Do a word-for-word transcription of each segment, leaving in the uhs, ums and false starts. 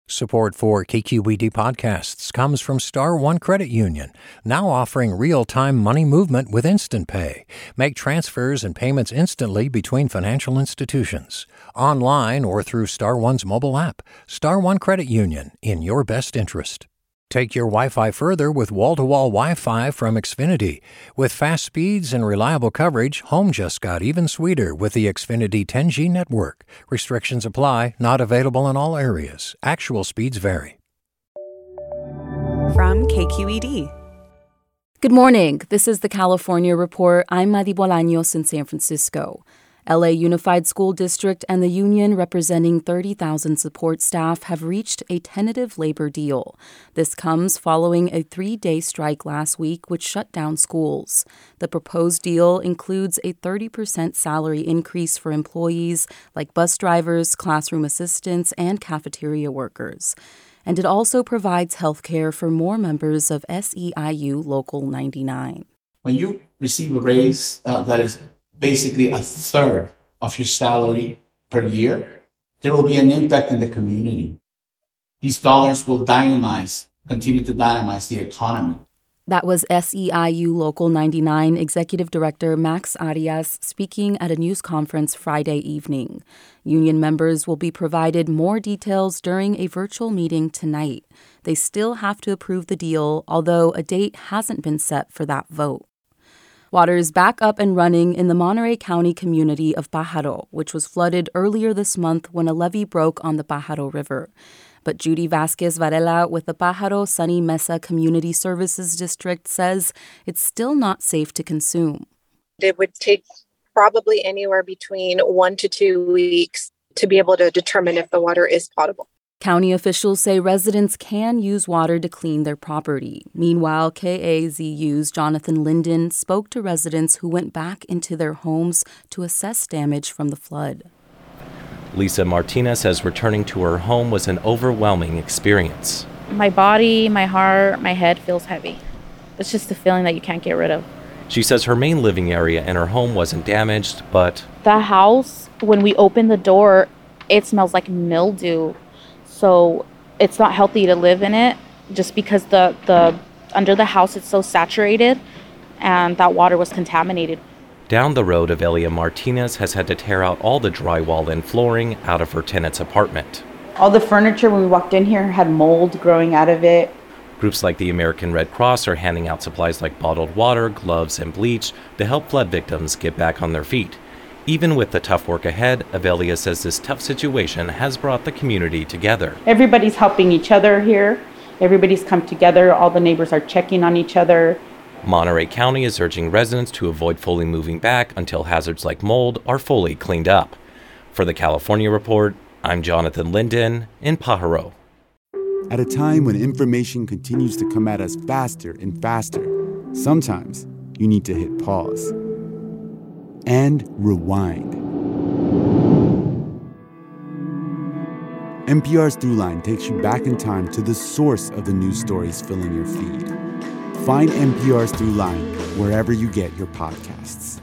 Support for K Q E D podcasts comes from Star One Credit Union, now offering real-time money movement with Instant Pay. Make transfers and payments instantly between financial institutions, online or through Star One's mobile app. Star One Credit Union, in your best interest. Take your Wi-Fi further with wall-to-wall Wi-Fi from Xfinity. With fast speeds and reliable coverage, home just got even sweeter with the Xfinity ten G network. Restrictions apply, not available in all areas. Actual speeds vary. From K Q E D. Good morning. This is the California Report. I'm Madi Bolaños in San Francisco. L A Unified School District and the union representing thirty thousand support staff have reached a tentative labor deal. This comes following a three-day strike last week which shut down schools. The proposed deal includes a thirty percent salary increase for employees like bus drivers, classroom assistants, and cafeteria workers. And it also provides health care for more members of S E I U Local ninety-nine. When you receive a raise uh, that is basically a third of your salary per year, there will be an impact in the community. These dollars will dynamize, continue to dynamize the economy. That was S E I U Local ninety-nine Executive Director Max Arias speaking at a news conference Friday evening. Union members will be provided more details during a virtual meeting tonight. They still have to approve the deal, although a date hasn't been set for that vote. Water is back up and running in the Monterey County community of Pájaro, which was flooded earlier this month when a levee broke on the Pájaro River. But Judy Vasquez Varela with the Pájaro Sunny Mesa Community Services District says it's still not safe to consume. It would take probably anywhere between one to two weeks to be able to determine if the water is potable. County officials say residents can use water to clean their property. Meanwhile, K A Z U's Jonathan Linden spoke to residents who went back into their homes to assess damage from the flood. Lisa Martinez says returning to her home was an overwhelming experience. My body, my heart, my head feels heavy. It's just a feeling that you can't get rid of. She says her main living area in her home wasn't damaged, but the house, when we open the door, it smells like mildew. So it's not healthy to live in it just because the, the under the house it's so saturated and that water was contaminated. Down the road, Avelia Martinez has had to tear out all the drywall and flooring out of her tenant's apartment. All the furniture when we walked in here had mold growing out of it. Groups like the American Red Cross are handing out supplies like bottled water, gloves, and bleach to help flood victims get back on their feet. Even with the tough work ahead, Avelia says this tough situation has brought the community together. Everybody's helping each other here. Everybody's come together. All the neighbors are checking on each other. Monterey County is urging residents to avoid fully moving back until hazards like mold are fully cleaned up. For the California Report, I'm Jonathan Linden in Pájaro. At a time when information continues to come at us faster and faster, sometimes you need to hit pause and rewind. N P R's Throughline takes you back in time to the source of the news stories filling your feed. Find N P R's Throughline wherever you get your podcasts.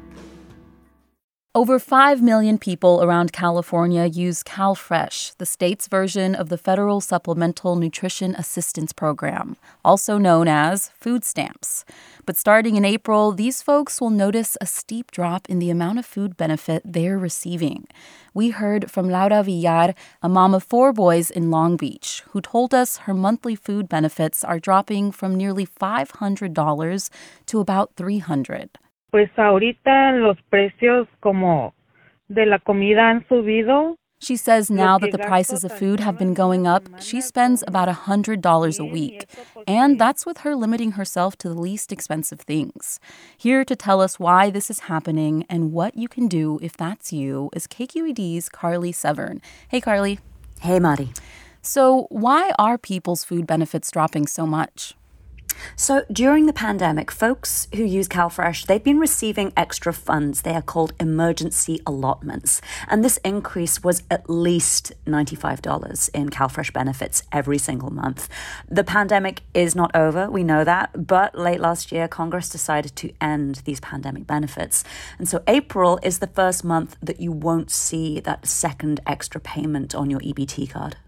Over five million people around California use CalFresh, the state's version of the Federal Supplemental Nutrition Assistance Program, also known as food stamps. But starting in April, these folks will notice a steep drop in the amount of food benefit they're receiving. We heard from Laura Villar, a mom of four boys in Long Beach, who told us her monthly food benefits are dropping from nearly five hundred dollars to about three hundred dollars. Pues ahorita los precios como de la comida han subido. She says now that the prices of food have been going up, she spends about one hundred dollars a week. And that's with her limiting herself to the least expensive things. Here to tell us why this is happening and what you can do if that's you is K Q E D's Carly Severn. Hey, Carly. Hey, Madi. So why are people's food benefits dropping so much? So during the pandemic, folks who use CalFresh, they've been receiving extra funds. They are called emergency allotments. And this increase was at least ninety-five dollars in CalFresh benefits every single month. The pandemic is not over, we know that, but late last year, Congress decided to end these pandemic benefits. And so April is the first month that you won't see that second extra payment on your E B T card.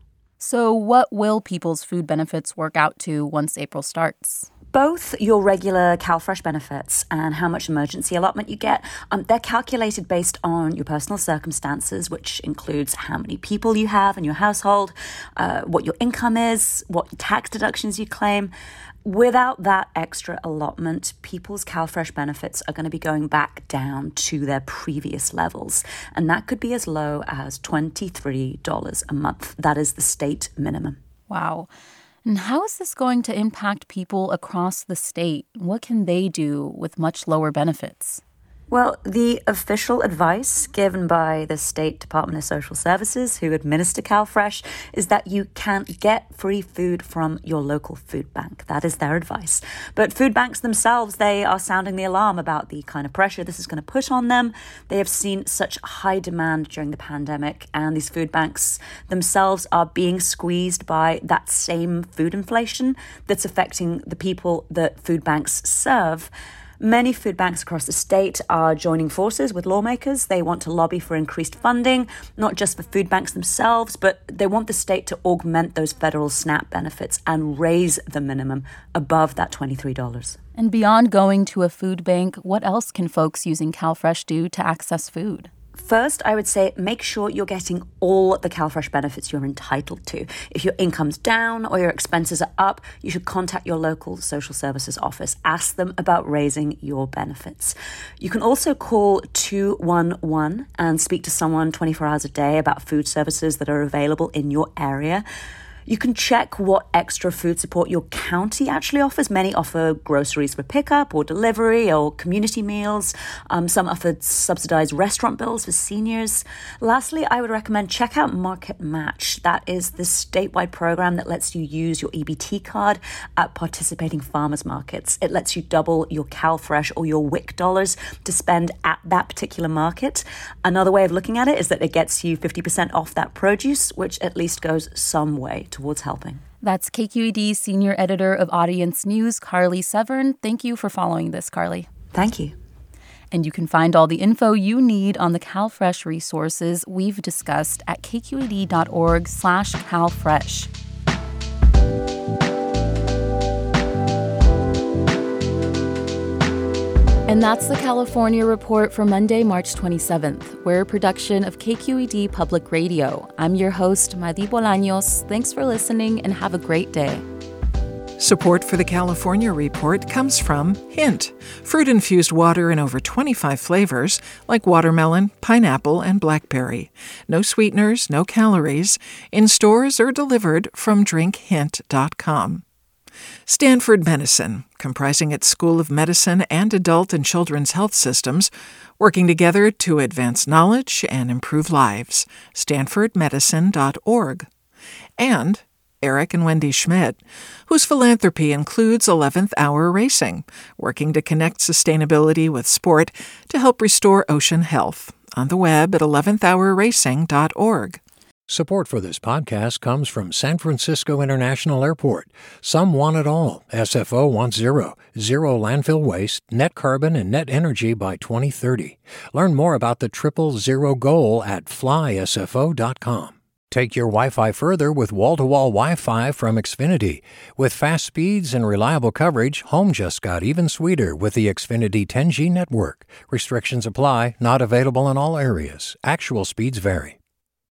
So what will people's food benefits work out to once April starts? Both your regular CalFresh benefits and how much emergency allotment you get, um, they're calculated based on your personal circumstances, which includes how many people you have in your household, uh, what your income is, what tax deductions you claim. Without that extra allotment, people's CalFresh benefits are going to be going back down to their previous levels. And that could be as low as twenty-three dollars a month. That is the state minimum. Wow. And how is this going to impact people across the state? What can they do with much lower benefits? Well, the official advice given by the State Department of Social Services, who administer CalFresh, is that you can't get free food from your local food bank. That is their advice. But food banks themselves, they are sounding the alarm about the kind of pressure this is going to put on them. They have seen such high demand during the pandemic, and these food banks themselves are being squeezed by that same food inflation that's affecting the people that food banks serve. Many food banks across the state are joining forces with lawmakers. They want to lobby for increased funding, not just for food banks themselves, but they want the state to augment those federal SNAP benefits and raise the minimum above that twenty-three dollars. And beyond going to a food bank, what else can folks using CalFresh do to access food? First, I would say make sure you're getting all the CalFresh benefits you're entitled to. If your income's down or your expenses are up, you should contact your local social services office. Ask them about raising your benefits. You can also call two one one and speak to someone twenty-four hours a day about food services that are available in your area. You can check what extra food support your county actually offers. Many offer groceries for pickup or delivery or community meals. Um, some offer subsidized restaurant bills for seniors. Lastly, I would recommend check out Market Match. That is the statewide program that lets you use your E B T card at participating farmers markets. It lets you double your CalFresh or your W I C dollars to spend at that particular market. Another way of looking at it is that it gets you fifty percent off that produce, which at least goes some way towards helping. That's K Q E D Senior Editor of Audience News, Carly Severn. Thank you for following this, Carly. Thank you. And you can find all the info you need on the CalFresh resources we've discussed at kqed.org slash CalFresh. And that's the California Report for Monday, March twenty-seventh. We're a production of K Q E D Public Radio. I'm your host, Madi Bolaños. Thanks for listening and have a great day. Support for the California Report comes from Hint, fruit-infused water in over twenty-five flavors like watermelon, pineapple, and blackberry. No sweeteners, no calories. In stores or delivered from drink hint dot com. Stanford Medicine, comprising its School of Medicine and Adult and Children's Health Systems, working together to advance knowledge and improve lives. stanford medicine dot org. And Eric and Wendy Schmidt, whose philanthropy includes eleventh Hour Racing, working to connect sustainability with sport to help restore ocean health. On the web at eleventh hour racing dot org. Support for this podcast comes from San Francisco International Airport. Some want it all. S F O wants zero. Zero landfill waste, net carbon, and net energy by twenty thirty. Learn more about the triple zero goal at fly S F O dot com. Take your Wi-Fi further with wall-to-wall Wi-Fi from Xfinity. With fast speeds and reliable coverage, home just got even sweeter with the Xfinity ten G network. Restrictions apply, not available in all areas. Actual speeds vary.